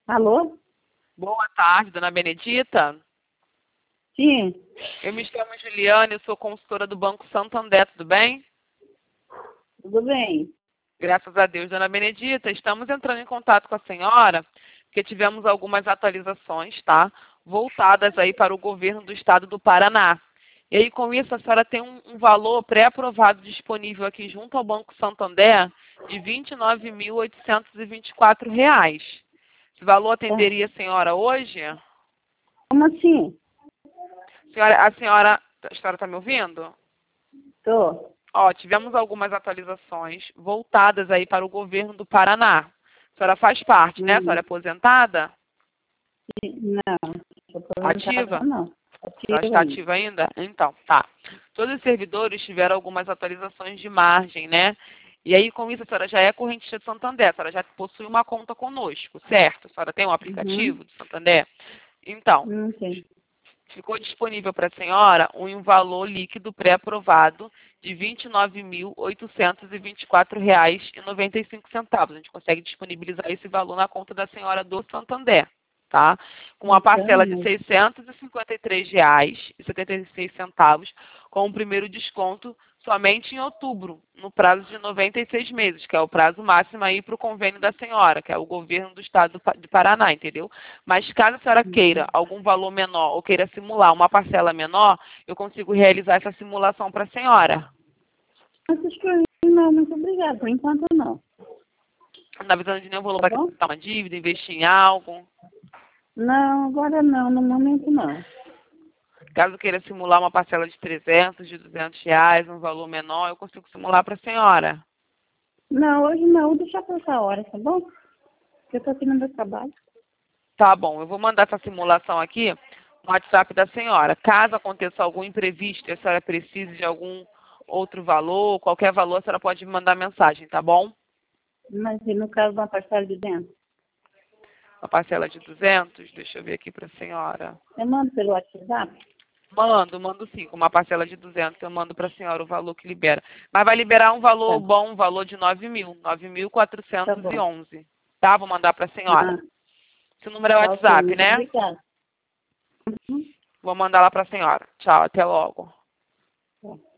Alô? Boa tarde, dona Benedita. Sim, Eu me chamo Juliane, eu sou consultora do Banco Santander, tudo bem? tudo bem. Graças a Deus, dona Benedita, estamos entrando em contato com a senhora, porque tivemos algumas atualizações, tá? Voltadas aí para o governo do estado do Paraná. E aí, com isso, a senhora tem um valor pré-aprovado disponível aqui junto ao Banco Santander de R$ 29.824. Esse valor É, atenderia a senhora hoje? como assim? A senhora está me ouvindo? Tô. Ó, tivemos algumas atualizações voltadas aí para o governo do Paraná. A senhora faz parte, né? A senhora é Hum, aposentada? não, tô aposentada Ativa? não. A senhora Ativa está ainda. ativa ainda? Então, tá. Todos os servidores tiveram algumas atualizações de margem, né? E aí, com isso, a senhora já é correntista de Santander, a senhora já possui uma conta conosco, certo? A senhora tem um Uhum. aplicativo do Santander? Então, Não tem. ficou disponível para a senhora um valor líquido pré-aprovado de R$ 29.824,95. A gente consegue disponibilizar esse valor na conta da senhora do Santander, tá? Com uma Então, parcela de R$ mas 653,76, com o primeiro desconto somente em outubro, no prazo de 96 meses, que é o prazo máximo aí para o convênio da senhora, que é o governo do estado de Paraná, entendeu? Mas caso a senhora queira uhum. algum valor menor ou queira simular uma parcela menor, eu consigo realizar essa simulação para a senhora. Essas coisas não, muito obrigada. Por enquanto não. Não está precisando de nenhum valor Tá para bom? quitar uma dívida, investir em algo. Não, agora não, no momento não. Caso queira simular uma parcela de 300, de R$ 200, um valor menor, eu consigo simular para a senhora. Não, hoje não. Vou deixar pra essa hora, tá bom? Porque eu tô aqui no meu trabalho. Tá bom, eu vou mandar essa simulação aqui no WhatsApp da senhora. Caso aconteça algum imprevisto e a senhora precise de algum outro valor, qualquer valor, a senhora pode me mandar mensagem, tá bom? Mas e no caso de uma parcela de dentro? Uma parcela de 200, deixa eu ver aqui para a senhora. Eu mando pelo WhatsApp? Mando sim, com uma parcela de 200, eu mando para a senhora o valor que libera. Mas vai liberar um valor Tá, bom, um valor de 9.000, tá bom. 9.411. Tá? Vou mandar para a senhora. Ah, Esse número é o tá ok. WhatsApp, Muito né? obrigada. Uhum. Vou mandar lá para a senhora. Tchau, até logo. Tá.